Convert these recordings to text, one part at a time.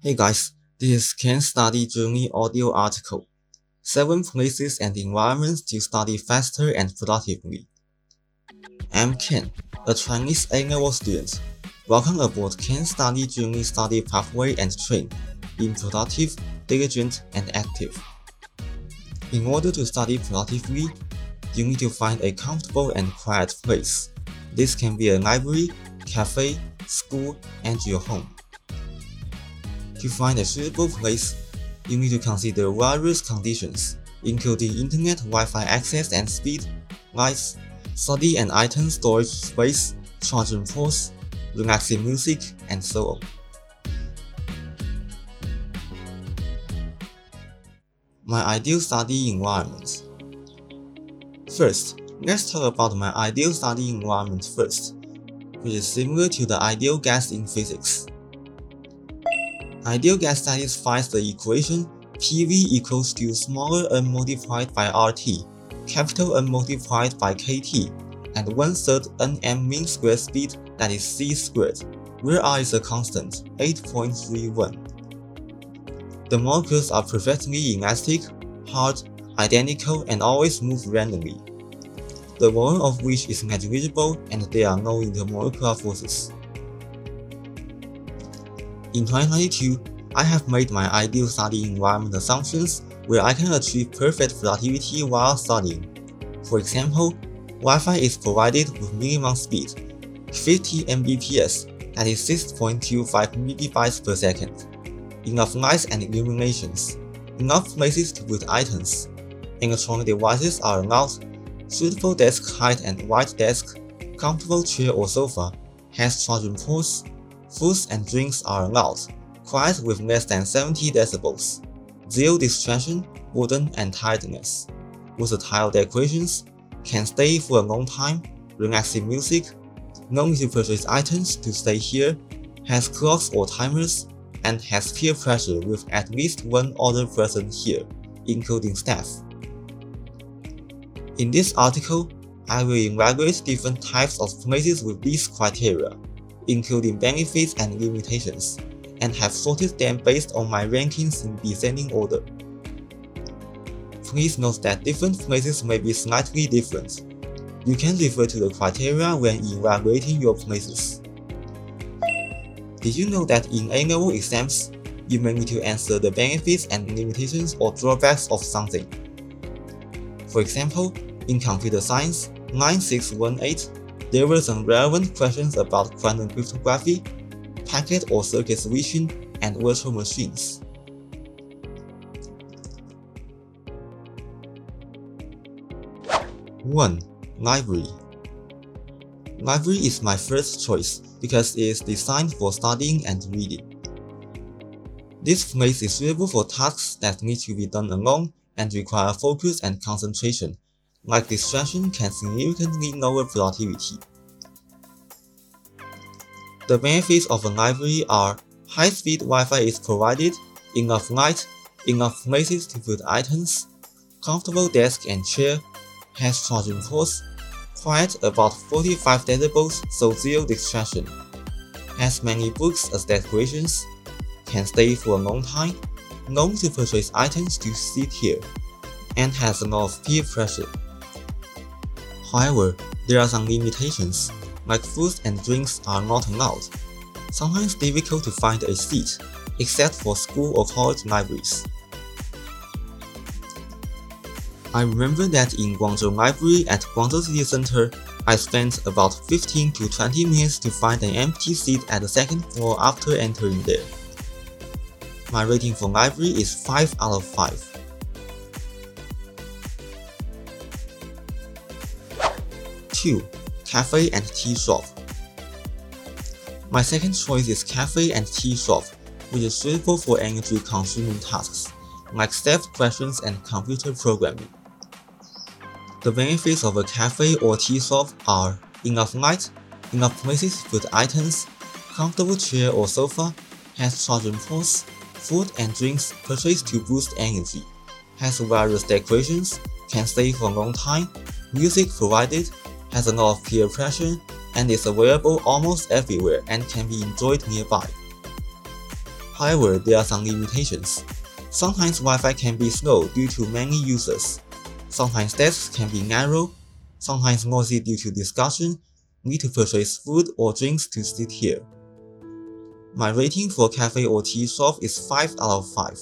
Hey guys, this is Ken Study Journey audio article. 7 places and environments to study faster and productively. I'm Ken, a Chinese A-level student. Welcome aboard Ken Study Journey study pathway and train, being productive, diligent, and active. In order to study productively, you need to find a comfortable and quiet place. This can be a library, cafe, school, and your home. To find a suitable place, you need to consider various conditions, including internet Wi-Fi access and speed, lights, study and item storage space, charging ports, relaxing music, and so on. My ideal study environment. First, let's talk about my ideal study environment first, which is similar to the ideal gas in physics. Ideal gas satisfies the equation PV equals to smaller n multiplied by RT, capital N multiplied by KT, and 1/3 nm mean square speed, that is c squared, where r is a constant, 8.31. The molecules are perfectly elastic, hard, identical, and always move randomly, the volume of which is negligible and there are no intermolecular forces. In 2022, I have made my ideal study environment assumptions where I can achieve perfect productivity while studying. For example, Wi-Fi is provided with minimum speed, 50 Mbps, that is 6.25 MB per second, enough lights and illuminations, enough places to put items, electronic devices are allowed, suitable desk height and wide desk, comfortable chair or sofa, has charging ports, foods and drinks are allowed, quiet with less than 70 decibels, zero distraction, boredom and tiredness, versatile decorations, can stay for a long time, relaxing music, no need to purchase items to stay here, has clocks or timers, and has peer pressure with at least one other person here, including staff. In this article, I will evaluate different types of places with these criteria, including benefits and limitations, and have sorted them based on my rankings in descending order. Please note that different places may be slightly different. You can refer to the criteria when evaluating your places. Did you know that in A-level exams, you may need to answer the benefits and limitations or drawbacks of something? For example, in computer science, 9618, there were some relevant questions about quantum cryptography, packet or circuit switching, and virtual machines. One. Library. Library is my first choice because it is designed for studying and reading. This place is suitable for tasks that need to be done alone and require focus and concentration, like distraction can significantly lower productivity. The benefits of a library are high-speed Wi-Fi is provided, enough light, enough places to put items, comfortable desk and chair, has charging ports, quiet about 45 decibels so zero distraction, has many books as decorations, can stay for a long time, no need to purchase items to sit here, and has a lot of peer pressure. However, there are some limitations, like foods and drinks are not allowed, sometimes difficult to find a seat, except for school or college libraries. I remember that in Guangzhou Library at Guangzhou City Center, I spent about 15 to 20 minutes to find an empty seat at the second floor after entering there. My rating for library is 5 out of 5. 2. Cafe and tea shop. My second choice is cafe and tea shop, which is suitable for energy-consuming tasks, like staff questions and computer programming. The benefits of a cafe or tea shop are enough light, enough places to put items, comfortable chair or sofa, has charging ports, food and drinks purchased to boost energy, has various decorations, can stay for a long time, music provided, has a lot of peer pressure, and is available almost everywhere and can be enjoyed nearby. However, there are some limitations. Sometimes Wi-Fi can be slow due to many users. Sometimes desks can be narrow. Sometimes noisy due to discussion, need to purchase food or drinks to sit here. My rating for cafe or tea shop is 5 out of 5.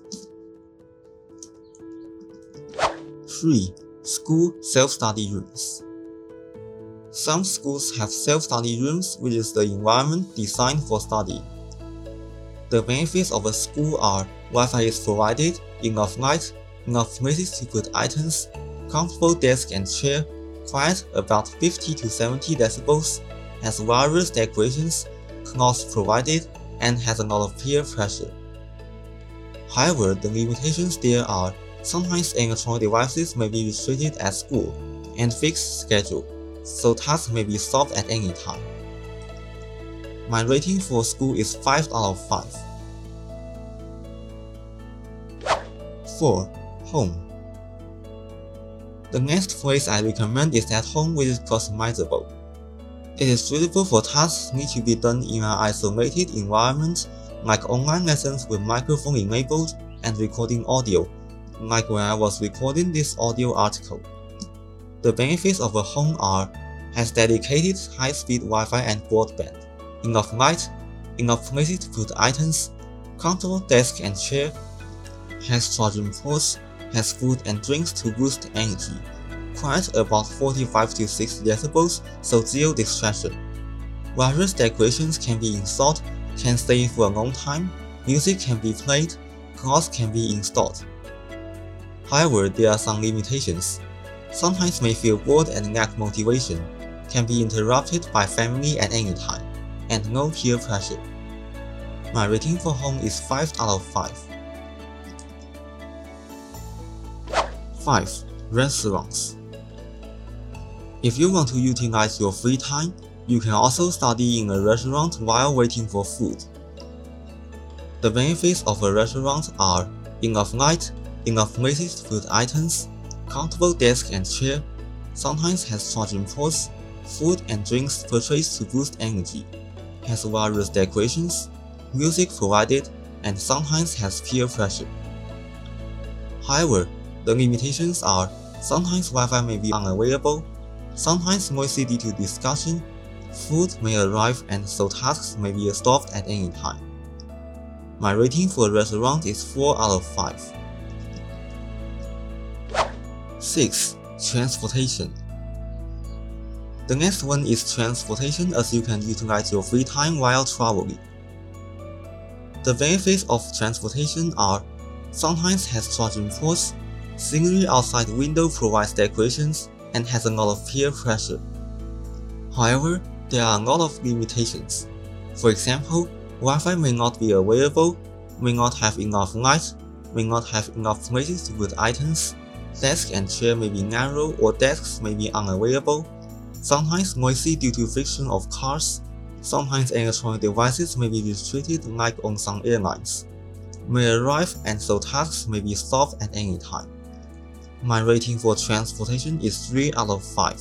3. School self-study rooms. Some schools have self-study rooms, which is the environment designed for study. The benefits of a school are Wi-Fi is provided, enough light, enough places to put items, comfortable desk and chair, quiet about 50 to 70 decibels, has various decorations, cloths provided, and has a lot of peer pressure. However, the limitations there are sometimes electronic devices may be restricted at school and fixed schedule, so tasks may be solved at any time. My rating for school is 5 out of 5. 4. Home. The next place I recommend is at home, which is customizable. It is suitable for tasks need to be done in an isolated environment, like online lessons with microphone enabled and recording audio, like when I was recording this audio article. The benefits of a home are has dedicated high-speed Wi-Fi and broadband, enough light, enough places to put items, comfortable desk and chair, has charging ports, has food and drinks to boost energy, quiet about 45 to 60 decibels, so zero distraction. Various decorations can be installed, can stay for a long time, music can be played, clothes can be installed. However, there are some limitations. Sometimes may feel bored and lack motivation, can be interrupted by family at any time, and no peer pressure. My rating for home is 5 out of 5. 5. Restaurants. If you want to utilize your free time, you can also study in a restaurant while waiting for food. The benefits of a restaurant are enough light, enough places to put items, comfortable desk and chair, sometimes has charging ports, food and drinks purchased to boost energy, has various decorations, music provided, and sometimes has peer pressure. However, the limitations are sometimes Wi-Fi may be unavailable, sometimes noisy due to discussion, food may arrive and so tasks may be stopped at any time. My rating for a restaurant is 4 out of 5. 6. Transportation. The next one is transportation, as you can utilize your free time while traveling. The benefits of transportation are sometimes has charging ports, scenery outside the window provides decorations, and has a lot of peer pressure. However, there are a lot of limitations. For example, Wi-Fi may not be available, may not have enough light, may not have enough places to put items, desk and chair may be narrow or desks may be unavailable, sometimes noisy due to friction of cars, sometimes electronic devices may be restricted like on some airlines, may arrive and so tasks may be solved at any time. My rating for transportation is 3 out of 5.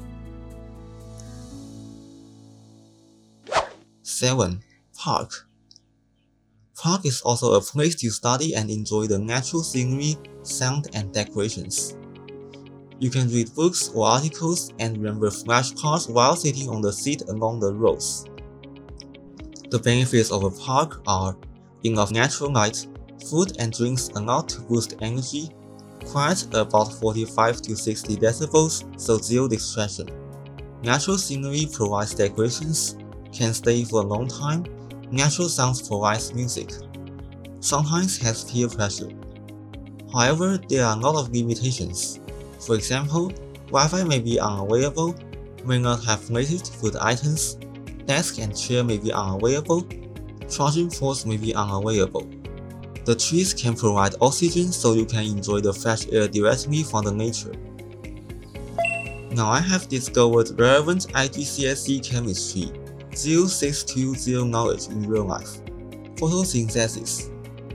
7. Park. Park is also a place to study and enjoy the natural scenery, sound, and decorations. You can read books or articles and remember flashcards while sitting on the seat along the roads. The benefits of a park are enough natural light, food and drinks allowed to boost energy, quiet about 45 to 60 decibels, so zero distraction. Natural scenery provides decorations, can stay for a long time, natural sounds provides music. Sometimes has peer pressure. However, there are a lot of limitations. For example, Wi-Fi may be unavailable, may not have places to put items, desk and chair may be unavailable, charging ports may be unavailable. The trees can provide oxygen so you can enjoy the fresh air directly from the nature. Now I have discovered relevant IGCSE chemistry 0620 knowledge in real life. Photosynthesis.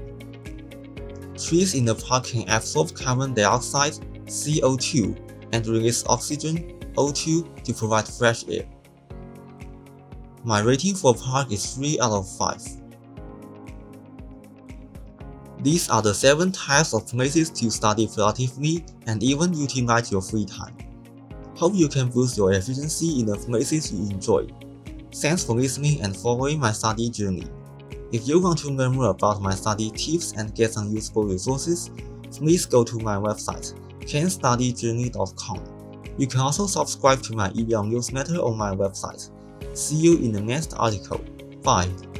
Trees in the park can absorb carbon dioxide, CO2, and release oxygen, O2, to provide fresh air. My rating for park is 3 out of 5. These are the 7 types of places to study productively and even utilize your free time. Hope you can boost your efficiency in the places you enjoy. Thanks for listening and following my study journey. If you want to learn more about my study tips and get some useful resources, please go to my website, kenstudyjourney.com. You can also subscribe to my email newsletter on my website. See you in the next article. Bye.